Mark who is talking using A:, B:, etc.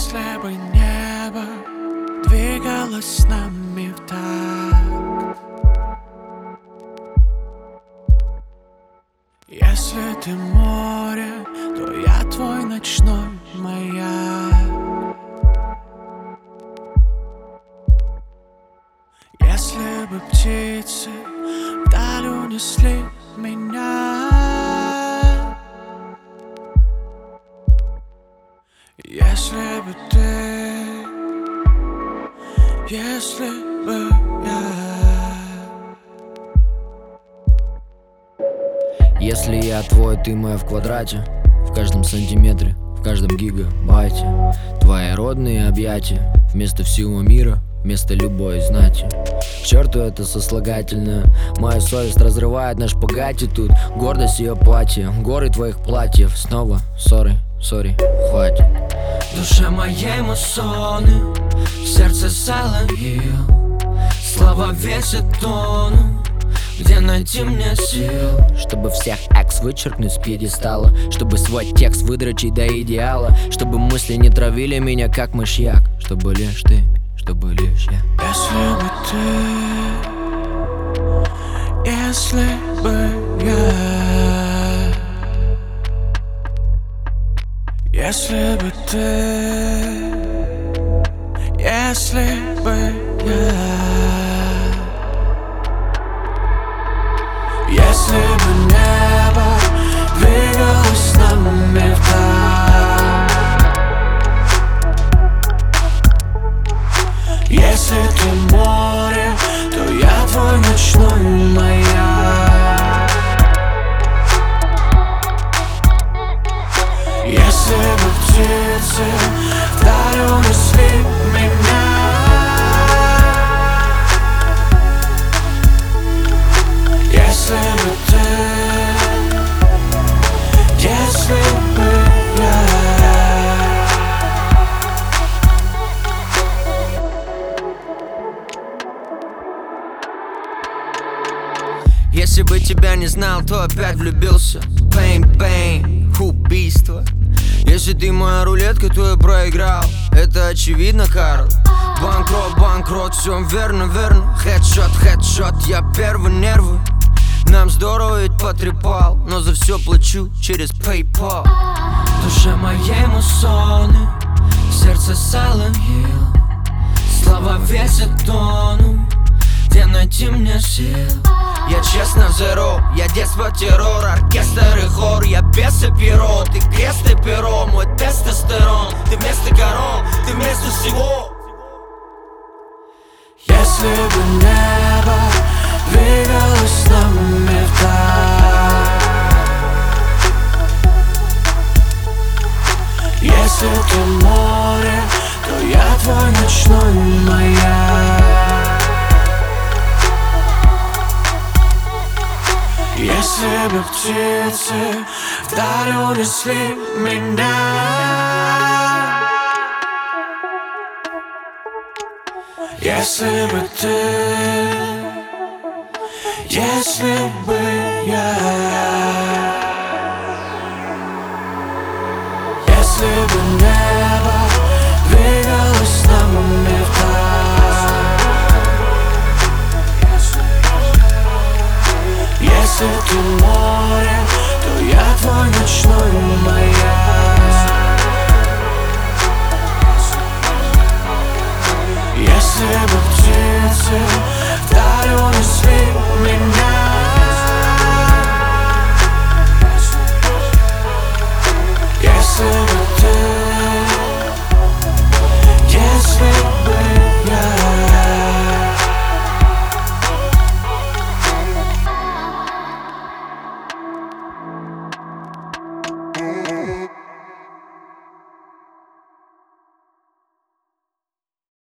A: Если бы небо двигалось с нами в такт, если ты море, то я твой ночной маяк. Если бы птицы вдаль унесли меня, если бы ты, если бы
B: Если я твой, ты моя в квадрате, в каждом сантиметре, в каждом гигабайте. Твои родные объятия вместо всего мира, вместо любой знати. К черту это сослагательное. Моя совесть разрывает наш погати. Тут гордость и апатия, горы твоих платьев. Снова сори, хватит.
A: душа моей муссоны, в сердце соловьил. Слова весят тонну, где найти мне сил?
B: Чтобы всех экс вычеркнуть с пьедестала, чтобы свой текст выдрочить до идеала, чтобы мысли не травили меня как мышьяк, чтобы лишь ты, чтобы лишь я.
A: Если бы ты, если бы я, если бы ты, если бы я, если бы небо двигалось с нами в такт, если ты море, то я твой ночной маяк. Если бы птицы вдаль унесли меня, если бы ты, если бы я.
C: Если бы тебя не знал, то опять влюбился. Пейн, убийство. Если ты моя рулетка, то я проиграл. Это очевидно, Карл. Банкрот, все верно. Хедшот, я первый нервы. Нам здорово ведь потрепал, но за все плачу через PayPal.
A: Душа моей муссоны, в сердце соловьил. Слова весят тонну, где найти мне сил?
C: Я честно зеро, я детство террор, оркестр и хор. Я без и перо, ты крест и перо, мой тестостерон. Ты вместо корон, ты вместо всего.
A: Если бы небо двигалось с нами в такт, если ты море, то я твой ночной маяк. Если бы птицы вдаль унесли меня, если бы ты, если бы я, если бы небо двигалось с нами в такт, если ты море, то я твой ночной маяк.